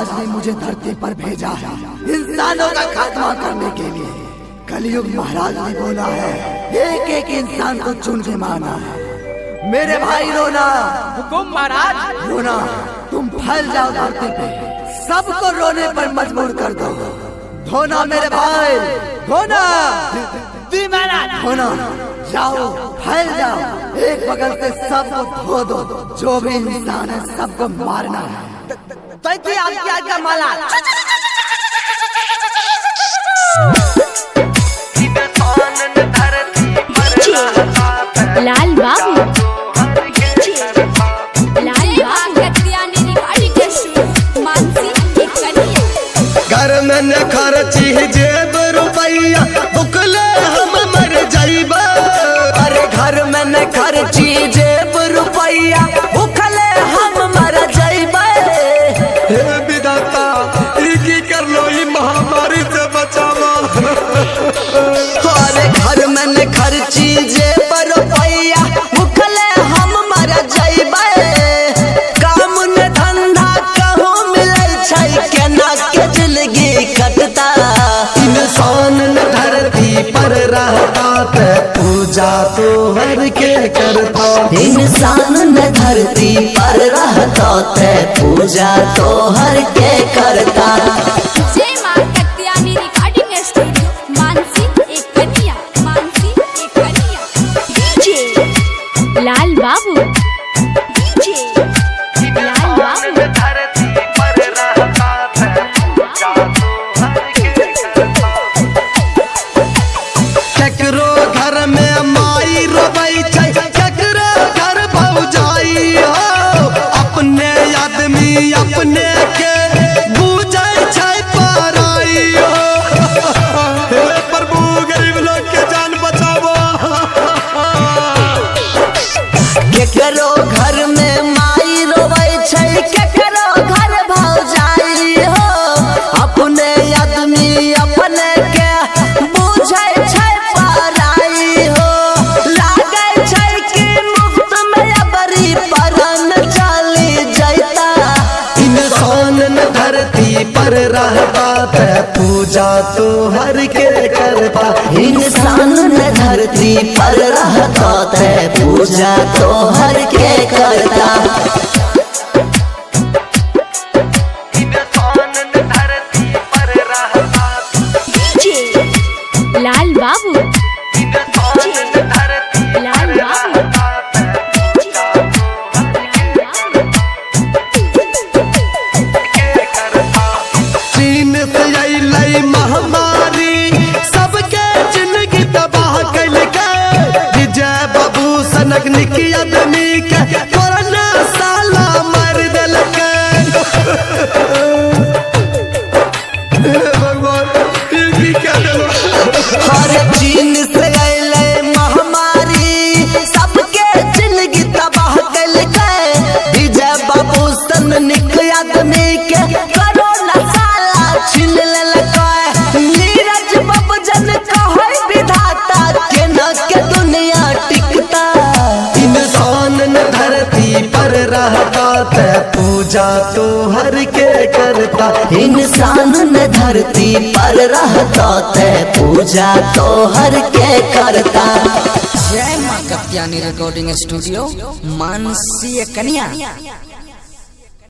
महाराज ने मुझे धरती पर भेजा है इंसानों का खात्मा करने के लिए। कलयुग महाराज ने बोला है एक एक इंसान को चुन के मारना है। मेरे भाई रोना। हुकुम महाराज। रोना, तुम फैल जाओ धरती पे, सबको रोने पर मजबूर कर दो। धोना मेरे भाई, धोना। धोना, जाओ फैल जाओ, एक बगल से सबको धो दो। जो भी इंसान है सबको मारना है। क्या माला लाल बाबू, घर में न खर्ची जेब रुपैया बुकले हम मर जाइबा। अरे घर में न खर्ची जेब रुपैया भूखले हम मर जाइबे। हे विधाता की कर लो ई महामारी से बचावा। अरे घर में न खर्ची जेब रुपैया भूखले हम मर जाइबे। काम न धंधा कहूँ मिले छै केना के जिंदगी कटता। इंसान न धरती पर रहता ते पूजा तो हर के करता। इंसान न धरती पर रहता ते पूजा तो हर के करता। जय मां कत्यानी रिकॉर्डिंग स्टूडियो, मानसी एक कन्या, मानसी एक कन्या। डीजे लाल बाबू, डीजे लाल बाबू। केकरो घर में माई रोबै छै, केकरो घर भौजाई हो। अपने आदमी अपने के बुझै छै पराई हो। हे प्रभु गरीब लोग के जान बचावो। केकरो घर में माई रोबै छै, केकरो घर भौजाई हो। अपने आदमी अपने के बुझै छै पराई हो। लागै छै कि मुफ्त में अबरी परन चली जैता। इंसान न धरती पर रहता ते पूजा तो हर के करता। इंसान न धरती पर रहता ते पूजा तो हर के करता। डीजे लाल बाबू, लाल बाबू। चीन से अइलै महामारी सबके जिंदगी तबाह कैलकै। विजय बाबू सनक निक आदमी के कोरोना साला मार देलकै। हे भगवान ई की कह देलो। हर चीन से अइलै महामारी सबके जिंदगी तबाह कैलकै। विजय बाबू सन निक आदमी के कोरोना साला छीन लेलकै। नीरज बाबू जन कहै विधाता केना के दुनिया टिकता। इंसान न धरती पर रहता ते पूजा तो हर के करता। इंसान न धरती पर रहता ते पूजा तो हर के करता। जय मां कत्यानी रिकॉर्डिंग स्टूडियो, मानसी कन्या।